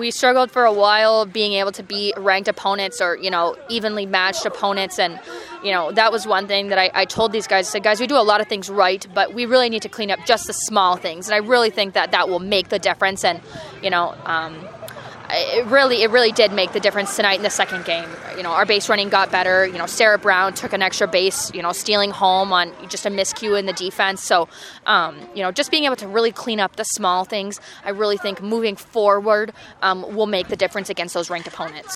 we struggled for a while being able to beat ranked opponents or, evenly matched opponents. And, that was one thing that I told these guys. I said, guys, we do a lot of things right, but we really need to clean up just the small things. And I really think that will make the difference. And, it really did make the difference tonight in the second game. Our base running got better. Sarah Brown took an extra base, stealing home on just a miscue in the defense. So, just being able to really clean up the small things, I really think moving forward will make the difference against those ranked opponents.